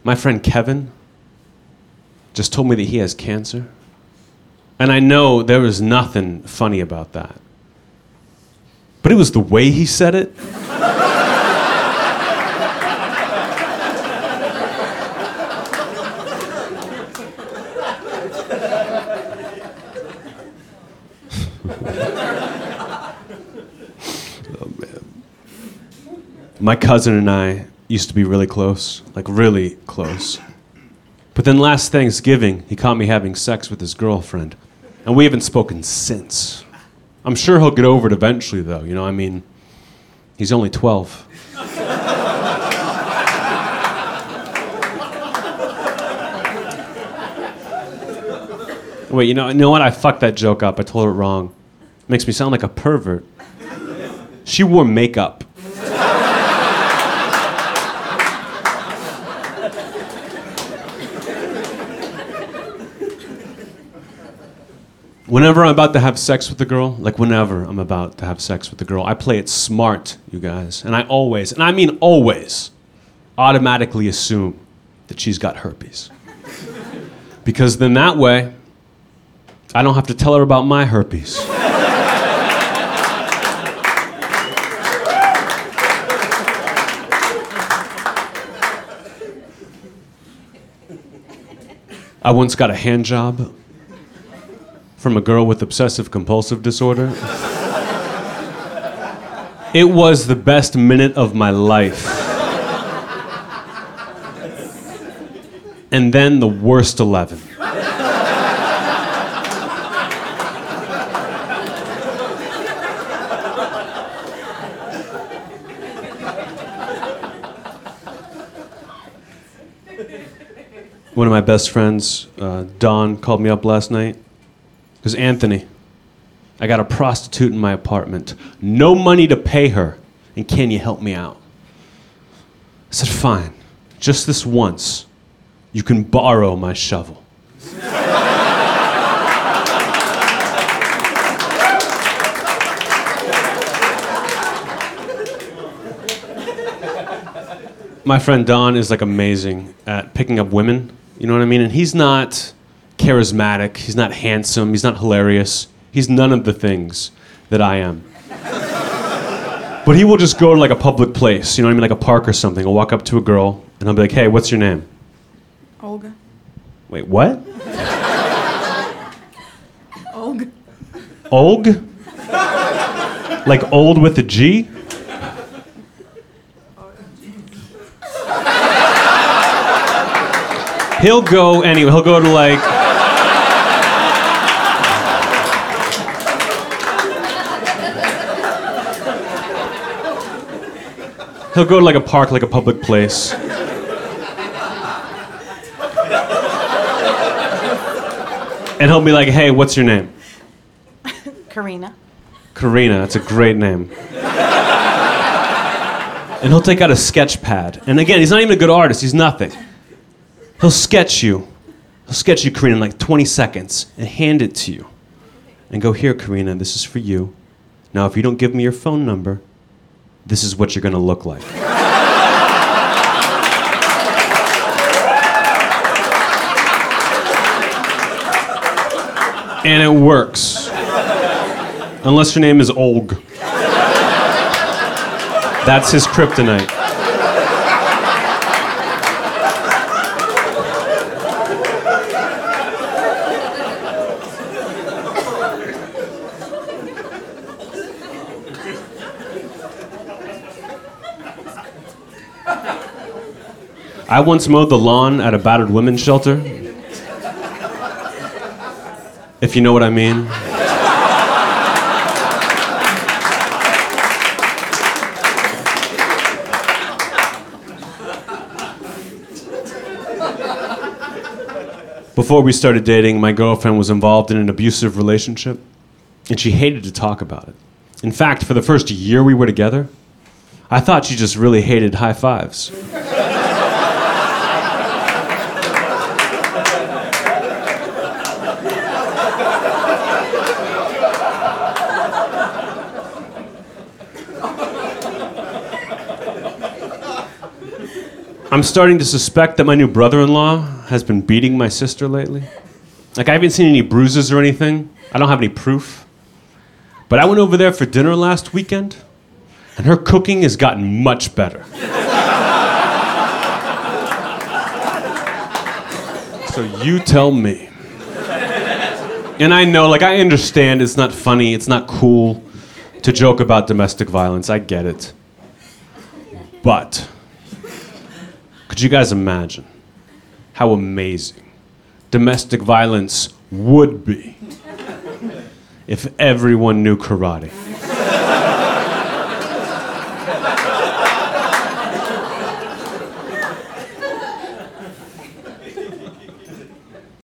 My friend Kevin just told me that he has cancer. And I know there was nothing funny about that. But it was the way he said it. Oh, man. My cousin and I used to be really close, like really close. But then last Thanksgiving, he caught me having sex with his girlfriend. And we haven't spoken since. I'm sure he'll get over it eventually, though. You know, I mean, he's only 12. Wait, you know what? I fucked that joke up. I told it wrong. Makes me sound like a pervert. She wore makeup. Whenever I'm about to have sex with a girl, I play it smart, you guys. And I always, and I mean always, automatically assume that she's got herpes. Because then that way, I don't have to tell her about my herpes. I once got a hand job from a girl with obsessive compulsive disorder. It was the best minute of my life. And then the worst 11. One of my best friends, Don, called me up last night. Because Anthony, I got a prostitute in my apartment. No money to pay her. And can you help me out? I said, fine. Just this once. You can borrow my shovel. My friend Don is like amazing at picking up women. You know what I mean? And he's not charismatic, he's not handsome, he's not hilarious. He's none of the things that I am. But he will just go to like a public place, you know what I mean, like a park or something. He'll walk up to a girl and I'll be like, hey, what's your name? Olga. Wait, what? Olga. Olg? Like old with a G? He'll go anyway, he'll go to like... He'll go to like a park, like a public place. And he'll be like, hey, what's your name? Karina. Karina, that's a great name. And he'll take out a sketch pad. And again, he's not even a good artist, he's nothing. He'll sketch you, Karina, in like 20 seconds and hand it to you. And go, here, Karina, this is for you. Now, if you don't give me your phone number, this is what you're gonna look like. And it works. Unless your name is Olg. That's his kryptonite. I once mowed the lawn at a battered women's shelter. If you know what I mean. Before we started dating, my girlfriend was involved in an abusive relationship, and she hated to talk about it. In fact, for the first year we were together, I thought she just really hated high fives. I'm starting to suspect that my new brother-in-law has been beating my sister lately. Like, I haven't seen any bruises or anything. I don't have any proof. But I went over there for dinner last weekend, and her cooking has gotten much better. So you tell me. And I know, like, I understand it's not funny, it's not cool to joke about domestic violence. I get it. But could you guys imagine how amazing domestic violence would be if everyone knew karate?